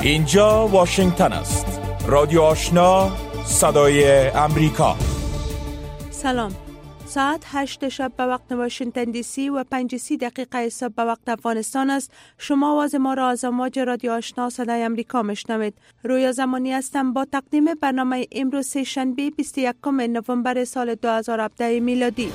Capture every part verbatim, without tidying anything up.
اینجا واشنگتن است. رادیو آشنا، صدای امریکا. سلام. ساعت هشت شب به وقت واشنگتن دی سی و پنج سی دقیقه صبح به وقت افغانستان است. شما آواز ما را از امواج رادیو آشنا صدای امریکا میشنوید. رویا زمانی هستم با تقدیم برنامه امروز سه شنبه بیست و یکم نوامبر سال دو هزار و هفده میلادی.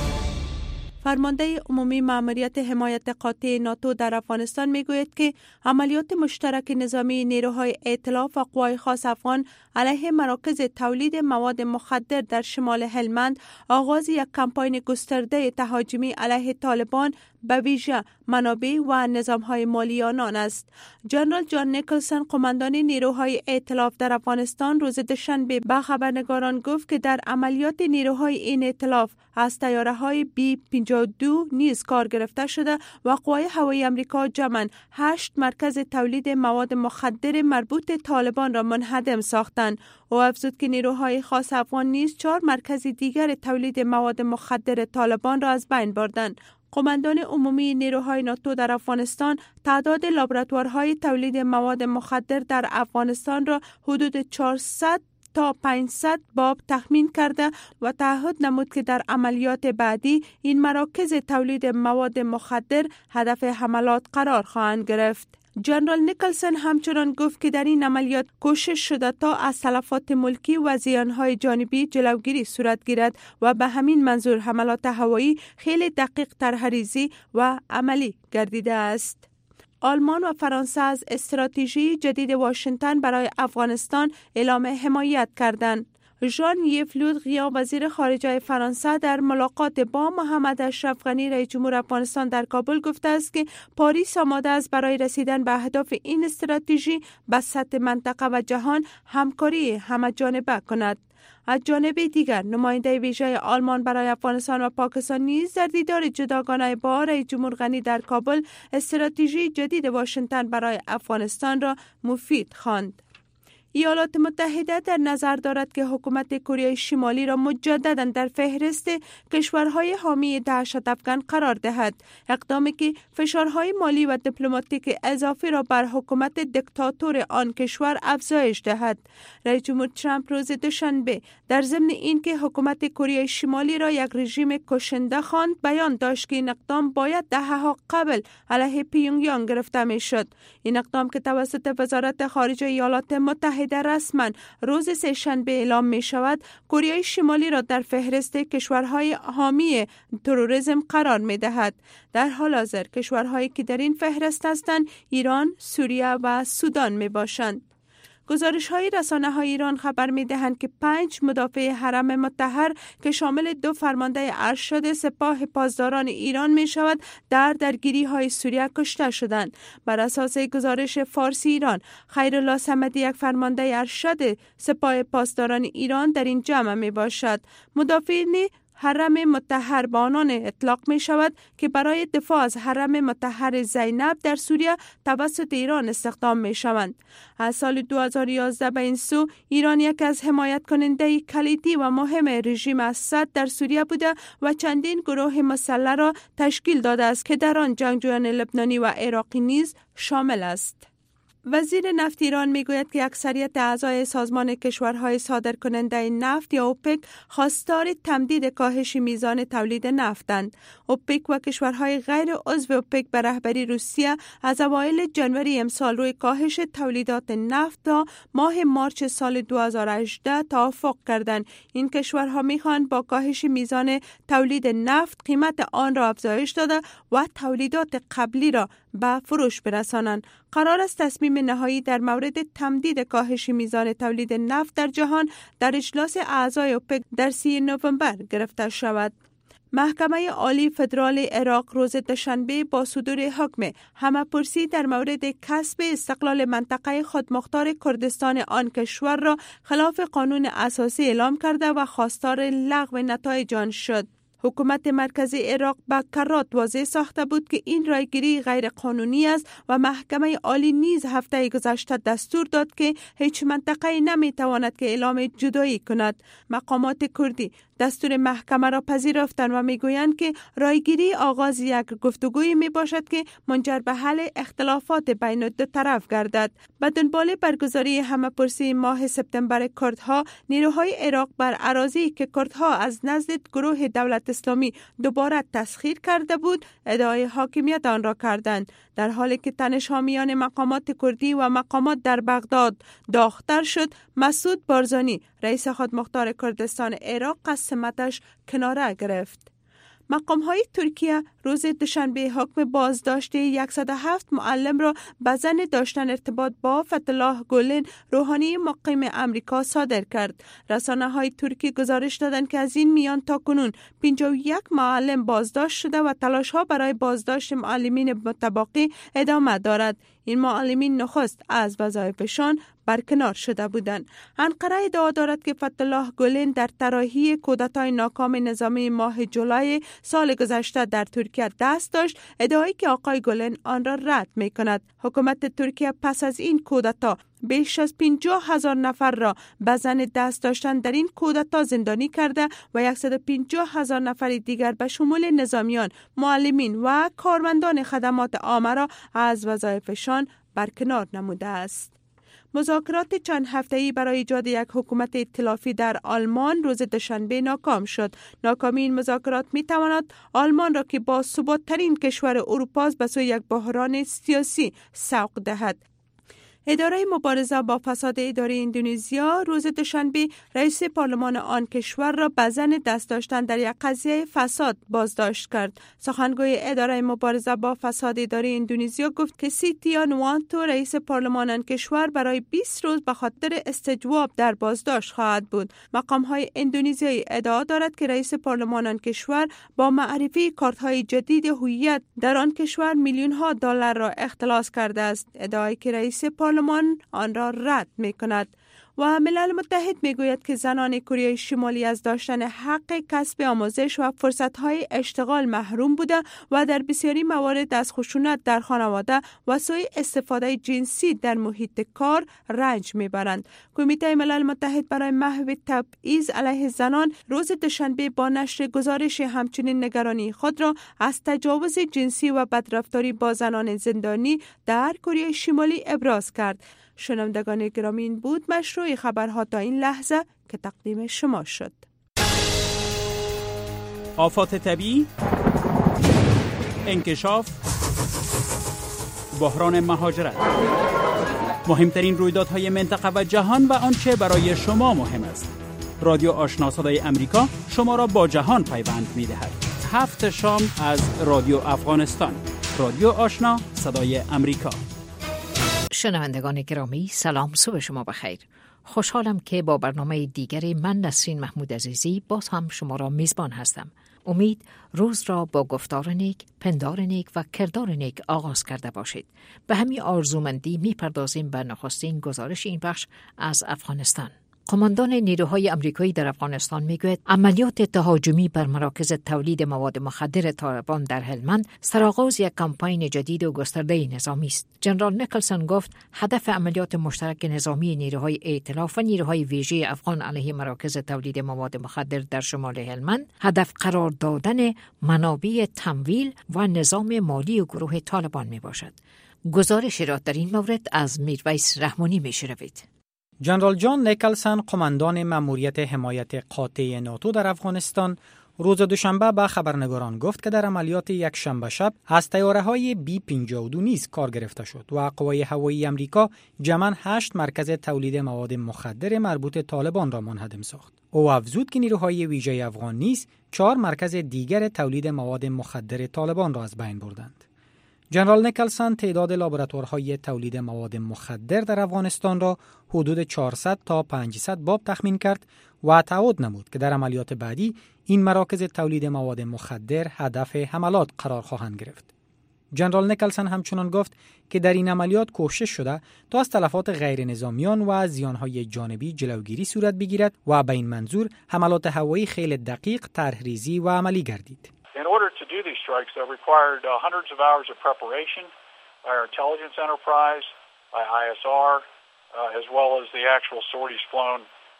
فرمانده عمومی مأموریت حمایت قاطع ناتو در افغانستان میگوید که عملیات مشترک نظامی نیروهای ائتلاف و قوای خاص افغان علیه مراکز تولید مواد مخدر در شمال هلمند آغاز یک کمپاین گسترده تهاجمی علیه طالبان به ویژه منابع و نظام‌های مالی آنان است. جنرال جان نیکلسون قماندان نیروهای ائتلاف در افغانستان روز دوشنبه به خبرنگاران گفت که در عملیات نیروهای این ائتلاف از طیاره‌های بی پنجاه و دو نیز کار گرفته شده و قوای هوایی آمریکا جمعاً هشت مرکز تولید مواد مخدر مربوط طالبان را منهدم ساختند. او افزود که نیروهای خاص افغان نیز چهار مرکز دیگر تولید مواد مخدر طالبان را از بین بردند. قماندان عمومی نیروهای ناتو در افغانستان تعداد لابراتوارهای تولید مواد مخدر در افغانستان را حدود چهارصد تا پانصد باب تخمین کرده و تعهد نمود که در عملیات بعدی این مراکز تولید مواد مخدر هدف حملات قرار خواهند گرفت. جنرال نیکلسون همچنان گفت که در این عملیات کوشش شده تا از تلفات ملکی و زیانهای جانبی جلوگیری صورت گیرد و به همین منظور حملات هوایی خیلی دقیق ترحریزی و عملی گردیده است. آلمان و فرانسه از استراتژی جدید واشنگتن برای افغانستان اعلام حمایت کردند. ژان یف لو دریان وزیر خارجه فرانسه در ملاقات با محمد اشرف غنی رئیس جمهور افغانستان در کابل گفته است که پاریس آماده است برای رسیدن به اهداف این استراتژی به سطح منطقه و جهان همکاری همه‌جانبه کند. از جانب دیگر نماینده ویژه آلمان برای افغانستان و پاکستان نیز در دیدار جداگانه با رئیس جمهور غنی در کابل استراتژی جدید واشنگتن برای افغانستان را مفید خواند. ایالات متحده در نظر دارد که حکومت کره شمالی را مجددا در فهرست کشورهای حامی دهشت افکن قرار دهد، اقدامی که فشارهای مالی و دیپلماتیک اضافی را بر حکومت دیکتاتور آن کشور افزایش دهد. رئیس جمهور ترامپ روز دوشنبه در ضمن اینکه حکومت کره شمالی را یک رژیم کشنده خواند، بیان داشت که این اقدام باید دهه‌ها قبل علیه پیونگ یانگ گرفته میشد. این اقدام که توسط وزارت خارجه ایالات متحده در رسما روز سه شنبه اعلام می شود، کره شمالی را در فهرست کشورهای حامی تروریسم قرار می دهد. در حال حاضر کشورهایی که در این فهرست هستند ایران، سوریه و سودان می باشند. گزارش های رسانه های ایران خبر می دهند که پنج مدافع حرم مطهر که شامل دو فرمانده ارشد سپاه پاسداران ایران می شود در درگیری های سوریه کشته شدند. بر اساس گزارش فارسی ایران، خیرالله صمدی یک فرمانده ارشد سپاه پاسداران ایران در این جمع می باشد. مدافعین حرم مطهر به آنان اطلاق می شود که برای دفاع از حرم مطهر زینب در سوریه توسط ایران استخدام می شوند. از سال دو هزار و یازده به این سو ایران یک از حمایت کننده کلیدی و مهم رژیم اسد در سوریه بوده و چندین گروه مسلح را تشکیل داده است که در آن جنگجویان لبنانی و عراقی نیز شامل است. وزیر نفت ایران میگوید که اکثریت اعضای سازمان کشورهای صادرکننده نفت یا اوپک خواستار تمدید کاهش میزان تولید نفتند. اوپک و کشورهای غیر عضو اوپک به رهبری روسیه از اوایل جنوری امسال روی کاهش تولیدات نفت تا ماه مارچ سال دو هزار و هجده توافق کردند. این کشورها میخواهند با کاهش میزان تولید نفت قیمت آن را افزایش داده و تولیدات قبلی را به فروش برسانند. قرار است تصمیم نهایی در مورد تمدید کاهش میزان تولید نفت در جهان در اجلاس اعضای اوپک در سی نوامبر گرفته شود. محکمه عالی فدرال عراق روز دوشنبه با صدور حکم همه‌پرسی در مورد کسب استقلال منطقه خودمختار کردستان آن کشور را خلاف قانون اساسی اعلام کرده و خواستار لغو نتایج آن شد. حکومت مرکزی عراق با کرات واضح ساخته بود که این رایگیری غیر قانونی است و محکمه عالی نیز هفته گذشته دستور داد که هیچ منطقه‌ای نمیتواند که اعلام جدایی کند. مقامات کردی دستور محکمه را پذیرفتند و میگویند که رایگیری آغاز یک گفتگوی می باشد که منجر به حل اختلافات بین دو طرف گردد. به دنبال برگزاری همه‌پرسی ماه سپتامبر کردها، نیروهای عراق بر اراضی که کردها از نزد گروه دولت اسلامی دوباره تسخیر کرده بود ادعای حاکمیت آن را کردند، در حالی که تنش‌ها میان مقامات کردی و مقامات در بغداد داغ‌تر شد. مسعود بارزانی رئیس خودمختار کردستان عراق از سمتش کناره گرفت. مقام‌های ترکیه روز دوشنبه حکم بازداشت صد و هفت معلم را به زن داشتن ارتباط با فتح‌الله گولن، روحانی مقیم امریکا صادر کرد. رسانه‌های ترکی گزارش دادند که از این میان تاکنون پنجاه و یک معلم بازداشت شده و تلاش‌ها برای بازداشت معلمین متبقی ادامه دارد. این معلمین نخست از وظایفشان برکنار شده بودند. انقره ادعا دارد که فتح‌الله گولن در طراحی کودتای ناکام نظامی ماه جولای سال گذشته در ترکیه دست داشت، ادعایی که آقای گولن آن را رد می کند. حکومت ترکیه پس از این کودتا بیش از پنجاه هزار نفر را به زن دست داشتن در این کودتا زندانی کرده و صد و پنجاه هزار نفر دیگر به شمول نظامیان، معلمین و کارمندان خدمات عامه را از وظایفشان برکنار نموده است. مذاکرات چند هفته‌ای برای ایجاد یک حکومت ائتلافی در آلمان روز دوشنبه ناکام شد. ناکامی این مذاکرات می‌تواند آلمان را که با ثبات‌ترین کشور اروپا است به سوی یک بحران سیاسی سوق دهد. اداره مبارزه با فساد اداری اندونزیا روز دوشنبه رئیس پارلمان آن کشور را به زن دست داشتن در یک قضیه فساد بازداشت کرد. سخنگوی اداره مبارزه با فساد اداری اندونزیا گفت که سیتیا نوانتو رئیس پارلمان آن کشور برای بیست روز به خاطر استجواب در بازداشت خواهد بود. مقام‌های اندونزیایی ادعا دارد که رئیس پارلمان آن کشور با معرفی کارت‌های جدید هویت در آن کشور میلیون‌ها دلار را اختلاس کرده است. ادعایی که رئیس پارلمان آن را رد می کند. و ملل متحد می گوید که زنان کره شمالی از داشتن حق کسب آموزش و فرصتهای اشتغال محروم بوده و در بسیاری موارد از خشونت در خانواده و سوء استفاده جنسی در محیط کار رنج می برند. کمیته ملل متحد برای محو تبعیض علیه زنان روز دوشنبه با نشر گزارش همچنین نگرانی خود را از تجاوز جنسی و بدرفتاری با زنان زندانی در کره شمالی ابراز کرد. شنوندگان گرامی، این بود مشروع خبرها تا این لحظه که تقدیم شما شد. آفات طبیعی، انکشاف، بحران مهاجرت، مهمترین رویدادهای منطقه و جهان و آنچه برای شما مهم است. رادیو آشنا صدای امریکا شما را با جهان پیوند می‌دهد. هفت شام از رادیو افغانستان. رادیو آشنا صدای امریکا. شنوندگان گرامی، سلام، صبح شما بخیر. خوشحالم که با برنامه دیگری من نسرین محمود عزیزی باز هم شما را میزبان هستم. امید روز را با گفتار نیک، پندار نیک و کردار نیک آغاز کرده باشید. به همین آرزومندی میپردازیم به نخستین گزارش این بخش از افغانستان. قماندان نیروهای آمریکایی در افغانستان میگوید عملیات تهاجمی بر مراکز تولید مواد مخدر طالبان در هلمند سرآغاز یک کمپاین جدید و گسترده نظامی است. جنرال نیکلسون گفت هدف عملیات مشترک نظامی نیروهای ائتلاف و نیروهای ویژه افغان علیه مراکز تولید مواد مخدر در شمال هلمند هدف قرار دادن منابع تمویل و نظام مالی و گروه طالبان می باشد. گزارشی را در این مورد از میرویس رحمانی می شنوید. جنرال جان نیکلسون، قماندان مأموریت حمایت قاطع ناتو در افغانستان، روز دوشنبه به خبرنگاران گفت که در عملیات یک شنبه شب از طیاره‌های بی پنجاه و دو نیز کار گرفته شد و قوای هوایی آمریکا جمعاً هشت مرکز تولید مواد مخدر مربوط طالبان را منهدم ساخت. او افزود که نیروهای ویژه افغان نیز چهار مرکز دیگر تولید مواد مخدر طالبان را از بین بردند. جنرال نیکلسون تعداد لابراتوارهای تولید مواد مخدر در افغانستان را حدود چهارصد تا پانصد باب تخمین کرد و تعهد نمود که در عملیات بعدی این مراکز تولید مواد مخدر هدف حملات قرار خواهند گرفت. جنرال نیکلسون همچنان گفت که در این عملیات کوشش شده تا از تلفات غیر نظامیان و زیانهای جانبی جلوگیری صورت بگیرد و به این منظور حملات هوایی خیلی دقیق، طرح‌ریزی و عملی گردید. In order to do these strikes, that required uh, hundreds of hours of preparation by our intelligence enterprise, by I S R, uh, as well as the actual sorties flown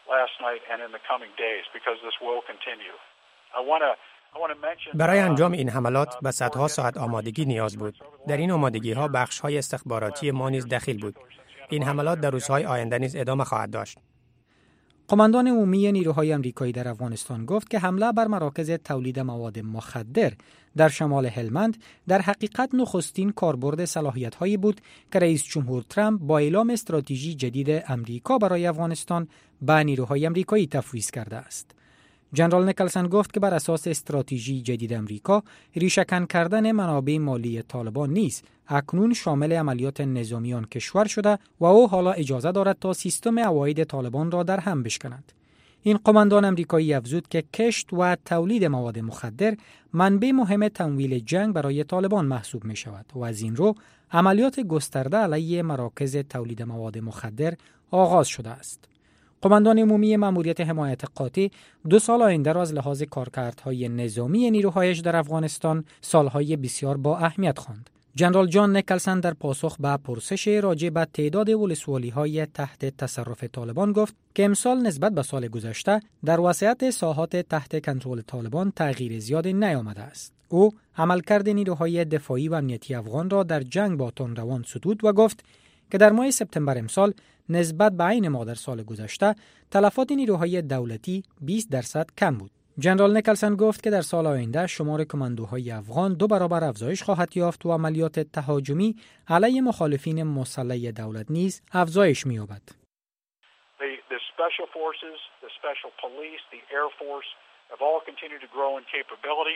last night and in the coming days because this will continue. I want to برای انجام این حملات به صدها ساعت آمادگی نیاز بود. در این آمادگی‌ها بخش‌های استخباراتی ما نیز دخیل بود. این حملات در روزهای آینده نیز ادامه خواهد داشت. قماندان عمومی نیروهای آمریکایی در افغانستان گفت که حمله بر مراکز تولید مواد مخدر در شمال هلمند در حقیقت نخستین کاربرد صلاحیت‌هایی بود که رئیس جمهور ترامپ با اعلام استراتژی جدید آمریکا برای افغانستان به نیروهای آمریکایی تفویض کرده است. جنرال نیکلسن گفت که بر اساس استراتژی جدید آمریکا ریشه‌کن کردن منابع مالی طالبان نیز اکنون شامل عملیات نظامی آن کشور شده و او حالا اجازه دارد تا سیستم عواید طالبان را در هم بشکند. این قماندان آمریکایی افزود که کشت و تولید مواد مخدر منبع مهم تمویل جنگ برای طالبان محسوب می شود و از این رو عملیات گسترده علیه مراکز تولید مواد مخدر آغاز شده است. قماندان عمومی ماموریت حمایت قاطع دو سال آینده را از لحاظ کارکردهای نظامی نیروهایش در افغانستان سالهای بسیار با اهمیت خواند. جنرال جان نیکلسن در پاسخ به پرسش راجع به تعداد ولسوالی‌های تحت تصرف طالبان گفت که امسال نسبت به سال گذشته در وسعت ساحات تحت کنترل طالبان تغییر زیادی نیامده است. او عملکرد نیروهای دفاعی و امنیتی افغان را در جنگ با تندروان ستود و گفت که در ماه سپتامبر امسال نسبت به عین ماه در سال گذشته تلفات نیروهای دولتی بیست درصد کم بود. جنرال نیکلسن گفت که در سال آینده شمار کماندوهای افغان دو برابر افزایش خواهد یافت و عملیات تهاجمی علیه مخالفین مسلح دولت نیز افزایش می‌یابد. The, the special forces, the special police, the air force have all continued to grow in capability.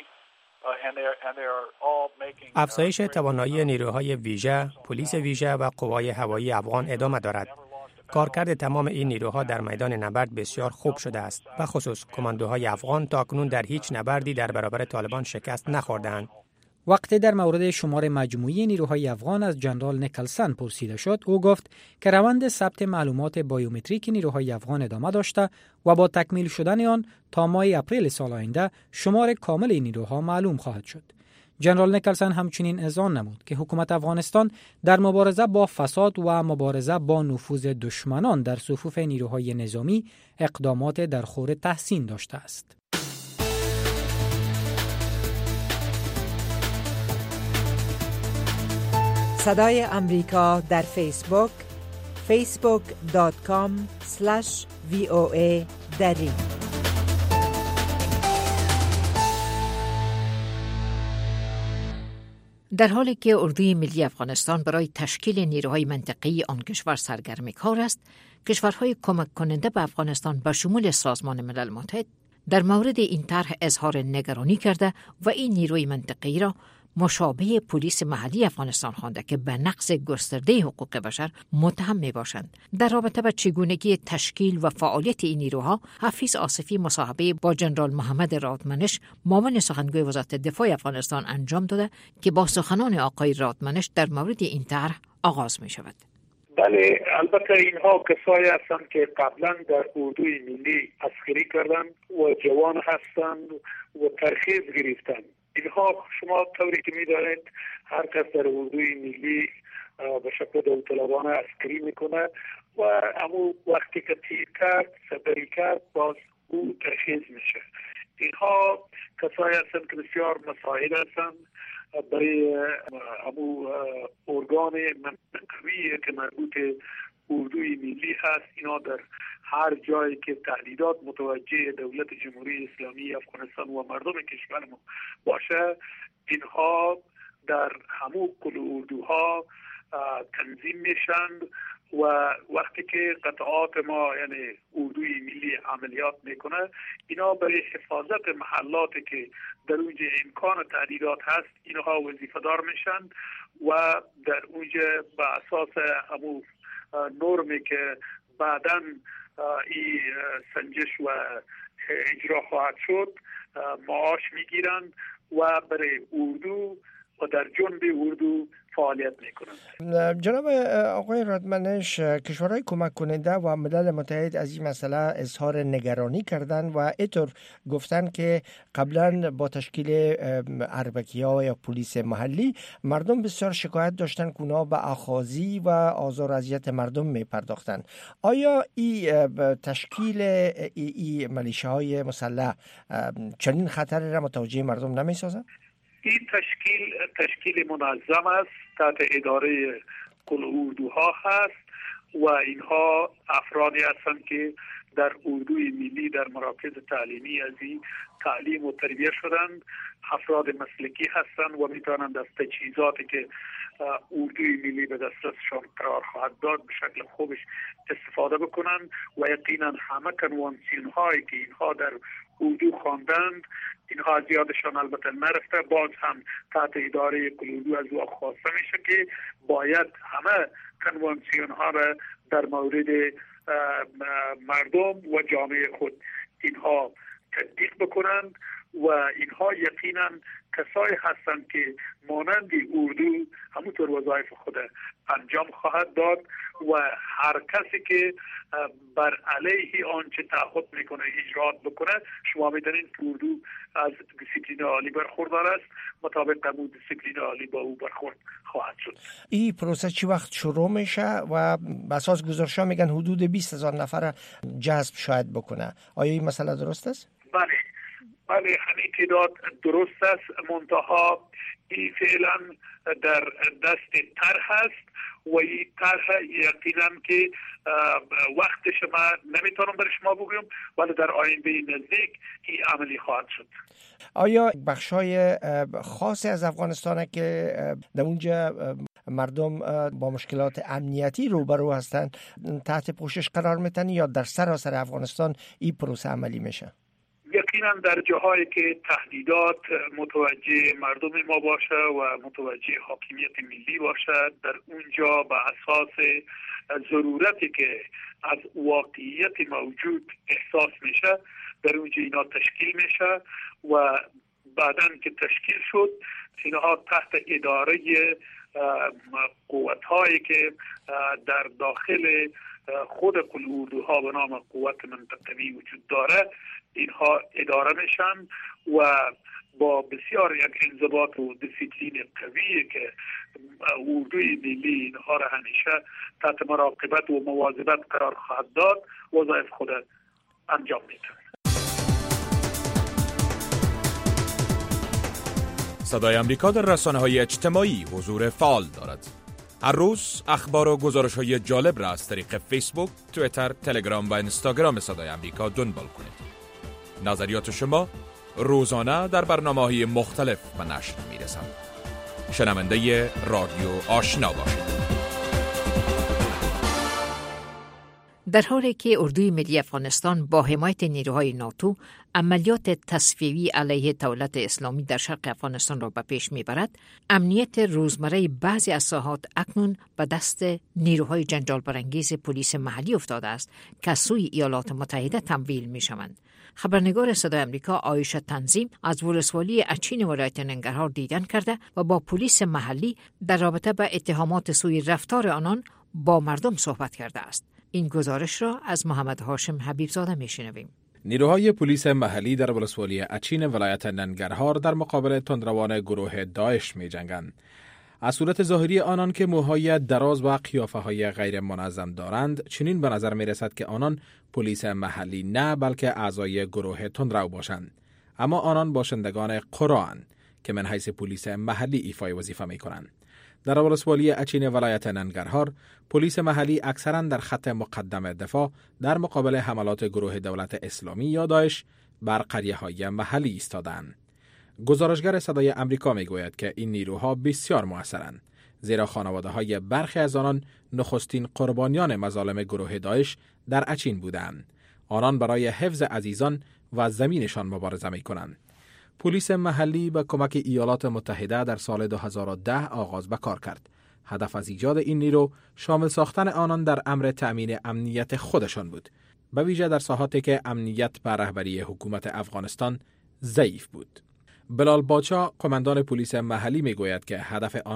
افزایش توانایی نیروهای ویژه، پلیس ویژه و قوای هوایی افغان ادامه دارد. کارکرد تمام این نیروها در میدان نبرد بسیار خوب شده است. به خصوص کماندوهای افغان تاکنون در هیچ نبردی در برابر طالبان شکست نخوردند. وقتی در مورد شمار مجموعی نیروهای افغان از جنرال نیکلسن پرسیده شد، او گفت که روند ثبت معلومات بایومتریک نیروهای افغان ادامه داشته و با تکمیل شدن آن تا ماه اپریل سال آینده شمار کامل این نیروها معلوم خواهد شد. جنرال نیکلسن همچنین اذعان نمود که حکومت افغانستان در مبارزه با فساد و مبارزه با نفوذ دشمنان در صفوف نیروهای نظامی اقدامات در خور تحسین داشته است. صدای امریکا در فیسبوک فیسبوک دات کام اسلش وی او ای دری. در حالی که اردوی ملی افغانستان برای تشکیل نیروهای منطقه‌ای آن کشور سرگرم کار است، کشورهای کمک کننده به افغانستان به شمول سازمان ملل متحد در مورد این طرح اظهار نگرانی کرده و این نیروی منطقه‌ای را مشابه پلیس محلی افغانستان خوانده که به نقض گسترده حقوق بشر متهم می باشند. در رابطه با چگونگی تشکیل و فعالیت این نیروها، حفیظ آصفی مصاحبه با جنرال محمد رادمنش معاون سخنگوی وزارت دفاع افغانستان انجام داده که با سخنان آقای رادمنش در مورد این طرح آغاز می شود. بله، البته اینها کسایی هستند که قبلا در اردوی ملی عسکری کردند و جوان هستند و ترخیص گرفتند. اینها شما طوری که می‌دانید هر کس در اردوی ملی به شکل داوطلبانه عسکری میکنه و اما وقتی که تیر کرد سپری کرد باز او ترخیص میشه. اینها کسایی هستند که بسیار مساعد هستند برای امو ارگان منطقوی که مربوط اردوی ملی هست. اینا در هر جایی که تهدیدات متوجه دولت جمهوری اسلامی افغانستان و مردم کشورمون باشه، اینها در همو کل اردوها تنظیم میشند و وقتی که قطعات ما یعنی اردوی ملی عملیات میکنه، اینا برای حفاظت محلاتی که در اونجا امکان تهدیدات هست اینها وظیفه دار میشن و در اونجا به اساس همو نرمی که بعداً این سنجش و اجرا خواهد شد معاش میگیرند و برای اردو و در جنب اردو فعالیت میکنند. جناب آقای رادمنش، کشورهای کمک کننده و ملل متحد از این مسئله اظهار نگرانی کردن و اینطور گفتن که قبلا با تشکیل اربکی‌ها یا پلیس محلی مردم بسیار شکایت داشتن که اونا به اخاذی و آزار و اذیت مردم می پرداختن. آیا این تشکیل ای, ای ملیشه‌های مسلح چنین خطری را متوجه مردم نمی سازد؟ این تشکیل تشکیل منظم است، تحت اداره کل اردوها هست و اینها افرادی هستند که در اردوی ملی در مراکز تعلیمی از این تعلیم و تربیت شدند. افراد مسلکی هستند و میتوانند از تجهیزاتی که اردوی ملی به دسترسشان قرار خواهد داد به شکل خوبش استفاده بکنند و یقینا همه کنوانسیون هایی که اینها در اردو خواندند، اینها از یادشان البته نرفته، باز هم تحت اداره کل اردو از او خواسته میشه که باید همه کنوانسیون ها را در مورد مردم و جامعه خود اینها تطبیق بکنند و اینها یقینا کسایی هستند که مانند اردو همونطور وظایف خود انجام خواهد داد و هر کسی که بر علیه آنچه تعهد میکنه اجرات بکنه، شما میدونید که اردو از دیسیپلین عالی برخوردار است، مطابق قانون دیسیپلین عالی با او برخورد خواهد شد. این پروسه چی وقت شروع میشه و به اساس گزارش‌ها میگن حدود بیست هزار نفر جذب شاید بکنه؟ آیا این مسئله درست است؟ بله بله همین تعداد درست است، منتها این فعلا در دست طرح است و این طرح یقینا که وقتش ما نمیتونم برای شما بگویم، ولی در آینده نزدیک این عملی خواهد شد. آیا بخشای خاصی از افغانستان که در اونجا مردم با مشکلات امنیتی روبرو هستند تحت پوشش قرار میتن یا در سراسر افغانستان این پروسه عملی میشه؟ یقینا در جاهایی که تهدیدات متوجه مردم ما باشه و متوجه حاکمیت ملی باشه، در اونجا به اساس ضرورتی که از واقعیت موجود احساس میشه در اونجا اینا تشکیل میشه و بعداً که تشکیل شد اینها تحت اداره قوت‌هایی که در داخل خود کل اردوها به نام قوت منطقوی وجود داره اینها اداره میشن و با بسیار یک انضباط و دیسیپلین قوی که اردوی ملی اینها را همیشه تحت مراقبت و مواظبت قرار خواهد داد وظایف خود انجام میده. صدای امریکا در رسانه‌های اجتماعی حضور فعال دارد. هر روز اخبار و گزارش‌های جالب را از طریق فیسبوک، توییتر، تلگرام و اینستاگرام صدای امریکا دنبال کنید. نظریات شما روزانه در برنامه‌های مختلف به نشر می‌رسند. شنونده رادیو آشنا باشید. در حالی که اردوی ملی افغانستان با حمایت نیروهای ناتو عملیات تصفیه‌ای علیه دولت اسلامی در شرق افغانستان را به پیش می‌برد، امنیت روزمره بعضی از ساحات اکنون به دست نیروهای جنجال برانگیز پلیس محلی افتاده است که از سوی ایالات متحده تمویل می‌شوند. خبرنگار صدای امریکا عایشه تنظیم از ولسوالی اچین ولایت ننگرهار دیدن کرده و با پلیس محلی در رابطه با اتهامات سوء رفتار آنان با مردم صحبت کرده است. این گزارش را از محمد هاشم حبیبزاده میشنویم. نیروهای پلیس محلی در ولسوالی اچین ولایت ننگرهار در مقابل تندروان گروه داعش می جنگند. از صورت ظاهری آنان که موهای دراز و قیافه‌های غیر منظم دارند، چنین به نظر می رسد که آنان پلیس محلی نه بلکه اعضای گروه تندرو باشند. اما آنان باشندگان قرااند که من حیث پلیس محلی ایفای وظیفه می کنند. در ولسوالی اچین ولایت ننگرهار، پلیس محلی اکثراً در خط مقدم دفاع در مقابل حملات گروه دولت اسلامی یا داعش بر قریه‌های محلی ایستادند. گزارشگر صدای امریکا میگوید که این نیروها بسیار مؤثرند، زیرا خانواده‌های برخی از آنان نخستین قربانیان مظالم گروه داعش در اچین بودند. آنان برای حفظ عزیزان و زمینشان مبارزه می‌کنند. پلیس محلی با کمک ایالات متحده در سال دو هزار و ده آغاز به کار کرد. هدف از ایجاد این نیرو شامل ساختن آنان در امر تأمین امنیت خودشان بود، به ویژه در ساحاتی که امنیت بر رهبری حکومت افغانستان ضعیف بود. بلال باچا، قماندان پلیس محلی، میگوید که هدف آنان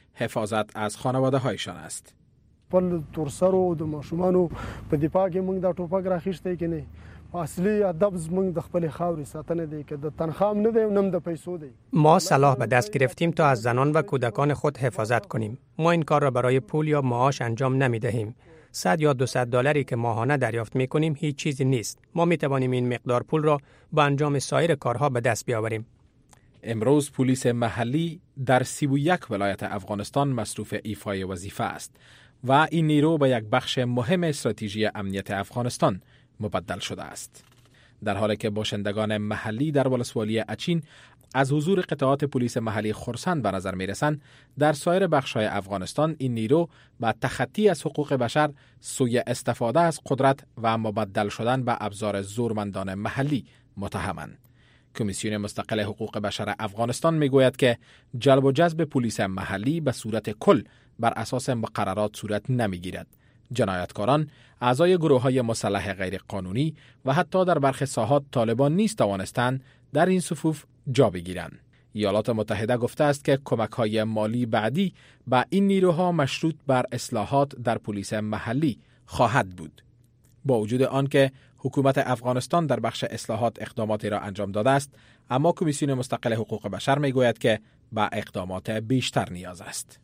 حفاظت از خانواده هایشان است. پل تورسرو د ماشومانو په دفاع کې موږ دا ټوپک راخیسته کې نه اصلي ادب زموږ د خپل خاورې ساتنه دی که د تنخواه نه دی نم د پیسو دی. ما صلاح به دست گرفتیم تا از زنان و کودکان خود حفاظت کنیم. ما این کار را برای پول یا معاش انجام نمی دهیم. صد یا دوصد دلاری که ماهانه دریافت می کنیم هیچ چیزی نیست. ما می توانیم این مقدار پول را با انجام سایر کارها به دست بیاوریم. امروز پلیس محلی در سی و یک ولایت افغانستان مصروف ایفای وظیفه است و این نیرو به یک بخش مهم استراتژی امنیت افغانستان مبدل شده است. در حالی که باشندگان محلی در ولسوالی اچین از حضور قطعات پلیس محلی خرسند به نظر می رسند، در سایر بخش‌های افغانستان این نیرو با تخطی از حقوق بشر سوی استفاده از قدرت و مبدل شدن به ابزار زورمندان محلی متهمند. کمیسیون مستقل حقوق بشر افغانستان می گوید که جلب و جذب پلیس محلی به صورت کل بر اساس مقررات صورت نمی گیرد. جنایتکاران اعضای گروه‌های مسلح غیر قانونی و حتی در برخی ساحات طالبان نیز توانستند در این صفوف جا بگیرند. ایالات متحده گفته است که کمک‌های مالی بعدی به این نیروها مشروط بر اصلاحات در پلیس محلی خواهد بود. با وجود آنکه حکومت افغانستان در بخش اصلاحات اقداماتی را انجام داده است، اما کمیسیون مستقل حقوق بشر می‌گوید که به اقدامات بیشتر نیاز است.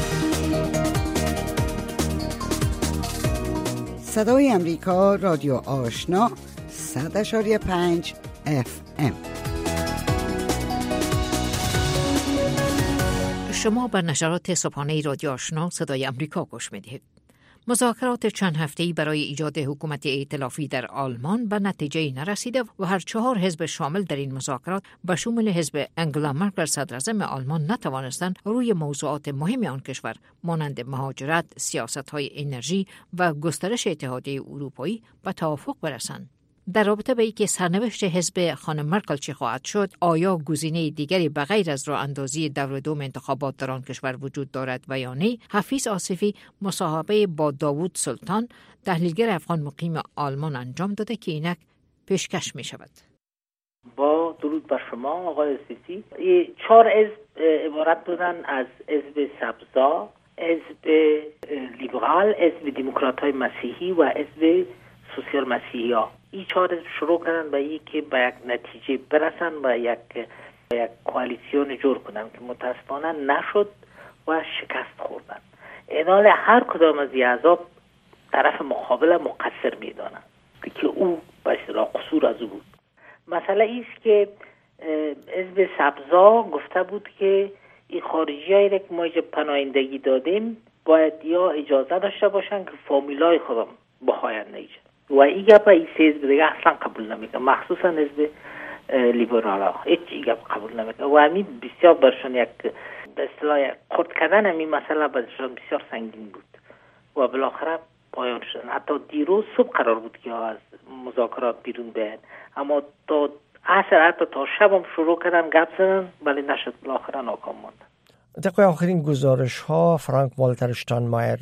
صدای امریکا، رادیو آشنا، صد اشاری پنج اف ام. شما به نشرات صبحانه رادیو آشنا صدای امریکا گوش می‌دهید. مذاکرات چند هفته‌ای برای ایجاد حکومت ائتلافی در آلمان به نتیجه نرسیده و هر چهار حزب شامل در این مذاکرات به شمول حزب انگلا مرکل صدراعظم آلمان نتوانستند روی موضوعات مهم آن کشور مانند مهاجرت، سیاست‌های انرژی و گسترش اتحادیه اروپایی به توافق برسند. در رابطه به اینکه سرنوشت حزب خانم مرکل چه خواهد شد، آیا گزینه دیگری بغیر از راه اندازی دور دوم انتخابات در آن کشور وجود دارد و یا نه؟ حفیظ آصفی مصاحبه با داوود سلطان، تحلیلگر افغان مقیم آلمان انجام داده که اینک پیشکش می شود. با درود بر شما آقای سیسی، چهار حزب عبارت بودن از حزب سبزا، حزب لیبرال، حزب دموکرات‌های مسیحی و حزب سوسیال مسیحی ها. این چهار شروع کردن به این که به یک نتیجه برسن و یک یک کوالیسیون جور کنن که متاسفانه نشد و شکست خوردن. اینال هر کدام از این احزاب طرف مقابل مقصر میدانن که او به اصطلاح قصور از او بود. مسئله ایست که حزب سبزا گفته بود که این خارجی هایی که ما اینجا پناهندگی دادیم باید یا اجازه داشته باشن که فامیلای خودم بخواهند اینجا، و این گپ این سه حزب دیگه اصلا قبول نمیکنه، مخصوصا حزب لیبرال ها هیچ این گپ قبول نمیکنه و همین بسیار برشان یک به اصطلاح خرد کردن همین مسئله برشان بسیار سنگین بود و بالاخره پایان شدن. حتی دیروز صبح قرار بود که از مذاکرات بیرون بیاین، اما تا عصر حتی تا شب هم شروع کردن گپ زدن ولی نشد، بالاخره ناکام ماندن. طبق آخرین گزارش ها، فرانک والتر اشتاینمایر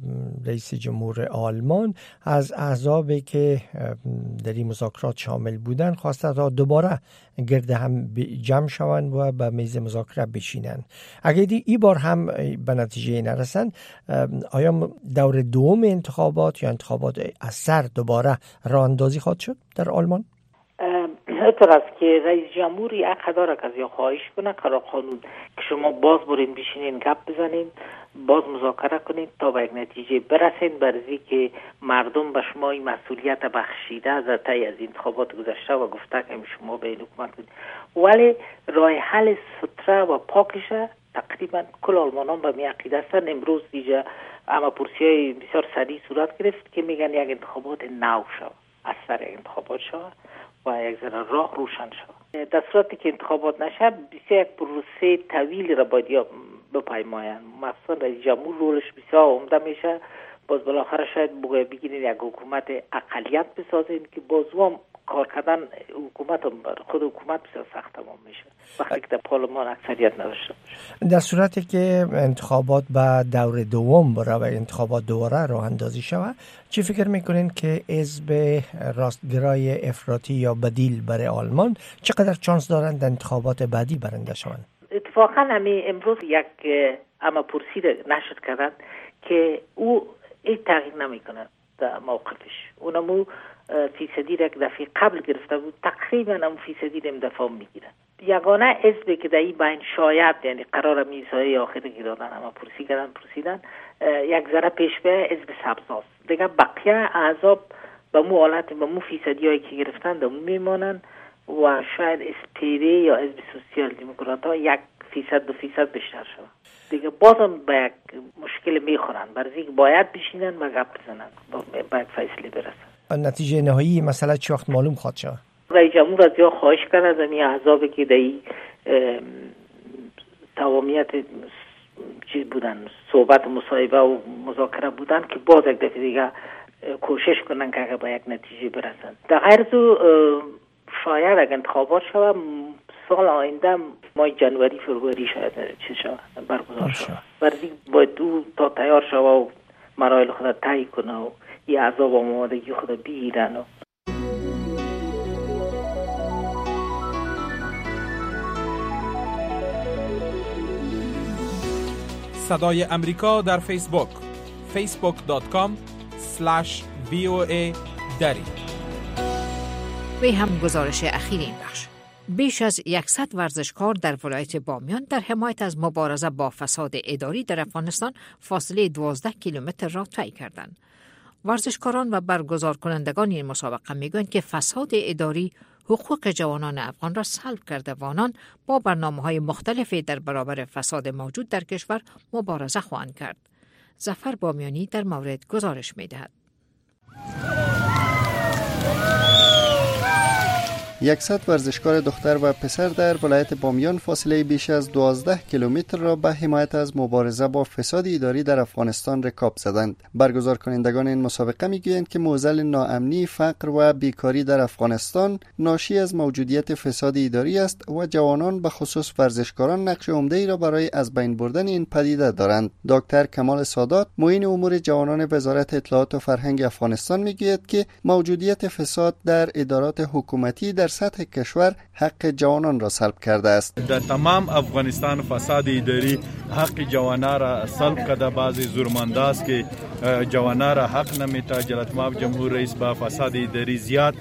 رئیس جمهور آلمان از احزابی که در این مذاکرات شامل بودند خواسته تا دوباره گرد هم جمع شوند و به میز مذاکره بشینند. اگر این بار هم به نتیجه نرسند، آیا دور دوم انتخابات یا انتخابات از سر دوباره راه اندازی خواهد شد در آلمان؟ اینطور است که رئیس جمهور یک داره که از یا خواهش کنه قرار قانون که شما باز برین بشینین گپ بزنین، باز مذاکره کنین تا به یک نتیجه برسین، برزی که مردم به شما این مسئولیت بخشیده از طی از انتخابات گذشته و گفته که شما به این حکومت کنید. ولی راه حل ستره و پاکش تقریبا کل آلمانان به می عقیده هستند. امروز دیگه اما پرسی‌های بسیار سریع صورت گرفت که میگن یک انتخابات نو شود، از سر انتخابات شود و یک ذره راه روشن شود. در صورتی که انتخابات نشه بسیار یک پروسه طویلی را باید بپیمایند، مثلا رئیس جمهور رولش بسیار عمده میشه، باز بالاخره شاید بگیرین یک حکومت اقلیت بسازین که باز هم کار کردن حکومت هم خود حکومت بسیار سخت تمام میشه وقتی که در پارلمان اکثریت نداشته باشه. در صورتی که انتخابات به دور دوم برای و انتخابات دوباره راه اندازی شود، چی فکر میکنین که حزب راستگرای افراطی یا بدیل برای آلمان چقدر چانس دارند در انتخابات بعدی برنده شوند؟ اتفاقا همین امروز یک اما پرسی نشد کردن که او این تغییر نمی کند در موقفش. اونمو فیصدی را که دفعه قبل گرفته بود تقریبا هم فیصدی را دفعه میگیرن. یگانه حزبی که در این بین شاید یعنی قرار میزهای آخری که دادن اما پرسی کردن پرسیدن یک ذره پیش به حزب سبزاست. دیگه بقیه احزاب به مو حالت به مو فیصدی هایی که گرفتن در میمانن و شاید اسپیری یا حزب سوسیال دموکرات ها یک فیصد دو فیصد بیشتر شد. دیگه بازم به یک مشکل میخورن، برای باید بشینن و گپ بزنن با یک فیصله برسن. نتیجه نهایی مسئله چه وقت معلوم خواهد شد؟ رئیس جمهور از یا خواهش کرد از این احزابی که در این تمامیت چیز بودن، صحبت مصاحبه و مذاکره بودن، که باز یک دفعه دیگه کوشش کنن که اگر به یک نتیجه برسن. در غیر تو شاید اگر انتخابات شود سال آینده ماه جنوری فروری شاید چیز شود برگزار شود. برای باید او تا تیار شود و مراحل خود طی کنه و یه احزاب آمادگی خود بگیرن. و صدای امریکا در فیسبوک فیسبوک دات کام اسلش وی او ای دری. وی هم گزارش اخیر این بخش. بیش از صد ورزشکار در ولایت بامیان در حمایت از مبارزه با فساد اداری در افغانستان فاصله دوازده کیلومتر را طی کردند. ورزشکاران و برگزار کنندگان این مسابقه میگویند که فساد اداری حقوق جوانان افغان را سلب کرده و آنان با برنامه‌های مختلفی در برابر فساد موجود در کشور مبارزه خواهند کرد. ظفر بامیانی در مورد گزارش می‌دهد. یکصد ورزشکار دختر و پسر در ولایت بامیان فاصله بیش از دوازده کیلومتر را به حمایت از مبارزه با فساد اداری در افغانستان رکاب زدند. برگزار کنندگان این مسابقه میگویند که معضل ناامنی، فقر و بیکاری در افغانستان ناشی از موجودیت فساد اداری است و جوانان به خصوص ورزشکاران نقش عمده‌ای را برای از بین بردن این پدیده دارند. دکتر کمال سادات، معین امور جوانان وزارت اطلاعات و فرهنگ افغانستان میگوید که موجودیت فساد در ادارات حکومتی در سطح کشور حق جوانان را سلب کرده است. در تمام افغانستان فساد اداری حق جوانان را سلب کرده. بعضی زورمنده است که جوانان را حق نمیده. جلالت مآب جمهور رئیس با فساد اداری زیاد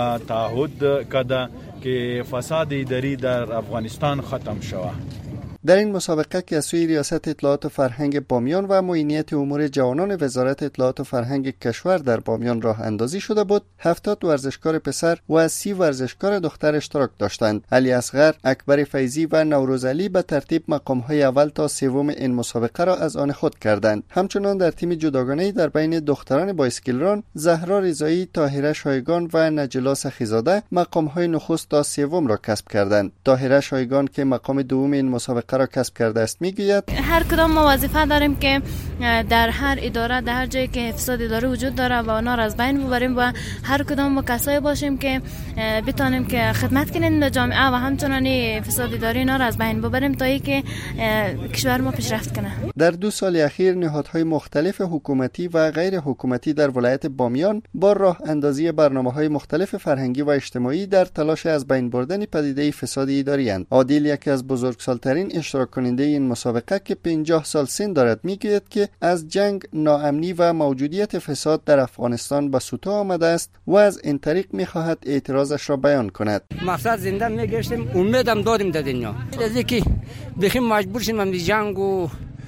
تعهد کرده که فساد اداری در افغانستان ختم شود. در این مسابقه که از سوی ریاست اطلاعات و فرهنگ بامیان و معینیت امور جوانان وزارت اطلاعات و فرهنگ کشور در بامیان راه اندازی شده بود، هفتاد ورزشکار پسر و سی ورزشکار دختر اشتراک داشتند. علی اصغر، اکبر فیضی و نوروز علی به ترتیب مقام‌های اول تا سوم این مسابقه را از آن خود کردند. همچنان در تیم جداگانه‌ای در بین دختران بایسکلران، زهرا رضایی، طاهره شایگان و نجلا سخیزاده مقام‌های نخست تا سوم را کسب کردند. طاهره شایگان که مقام دوم این مسابقه را کسب کرده است میگوید هر کدام ما وظیفه داریم که در هر اداره، در هر جایی که فساد اداری وجود داره و آنها را از بین ببریم و هر کدام ما کسایی باشیم که بتونیم که خدمت کنیم به جامعه و همچنان فساد اداری اینا را از بین ببریم تا اینکه کشور ما پیشرفت کنه. در دو سال اخیر نهادهای مختلف حکومتی و غیر حکومتی در ولایت بامیان با راه اندازی برنامه‌های مختلف فرهنگی و اجتماعی در تلاش از بین بردن پدیده فساد اداری اند. عادل، یکی از بزرگسال‌ترین اشتراک کننده این مسابقه که پنجاه سال سن دارد، میگوید که از جنگ، ناامنی و موجودیت فساد در افغانستان به سوتا آمده است و از این طریق میخواهد اعتراضش را بیان کند. مقصد زنده میگشتیم، امیدم دادیم در دنیا از اینکه بخیم مجبور شیم از جنگ و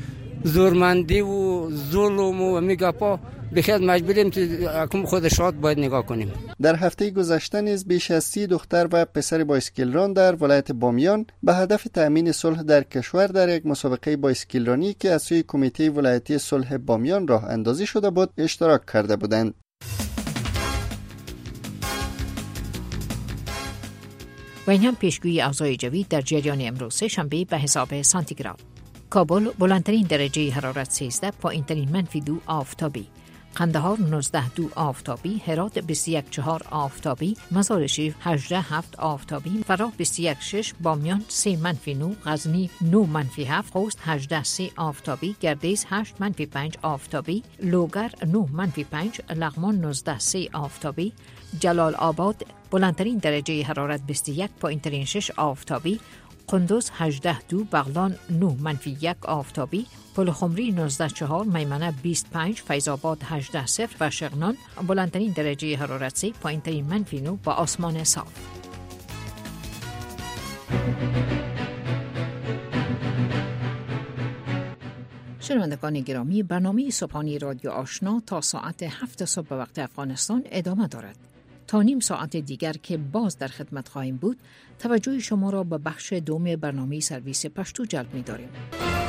زورمندی و ظلم و میگاپا بخیال مجبوریم که خود شاد باید نگاه کنیم. در هفته گذشته نیز بیش از سی دختر و پسر بایسکلران در ولایت بامیان به هدف تأمین صلح در کشور در یک مسابقه بایسکلرانی که از سوی کمیته ولایتی صلح بامیان راه اندازی شده بود اشتراک کرده بودند. و این هم پیشگویی اوضاع جوی در جریان امروز شنبه به حساب سانتیگراد. کابل بلندترین درجه حرارت سیزده، پایینترین منفی دو آفتابی. قندهار نوزده دو آفتابی، هرات بیست و یک چهار آفتابی، مزار شریف هجده هفت آفتابی، فراه بیست و یک شش، بامیان سه منفی نه، غزنی نه منفی هفت، خوست هجده سه آفتابی، گردیز هشت منفی پنج آفتابی، لوگر نه منفی پنج، لغمان نوزده سه آفتابی، جلال آباد بلندترین درجه حرارت بیست و یک، پایینترین شش آفتابی، قندوز هجده دو، بغلان نه منفی یک آفتابی، پلخمری نوزده چهار، میمنه بیست و پنج، فیض‌آباد هجده صفر و شغنان بلندترین درجه حرارت سه، پایینترین منفی نه با آسمان صاف. شنوندگان گرامی، برنامه صبحانی رادیو آشنا تا ساعت هفت صبح به وقت افغانستان ادامه دارد. تا نیم ساعت دیگر که باز در خدمت خواهیم بود، توجه شما را به بخش دوم برنامه سرویس پشتو جلب می داریم.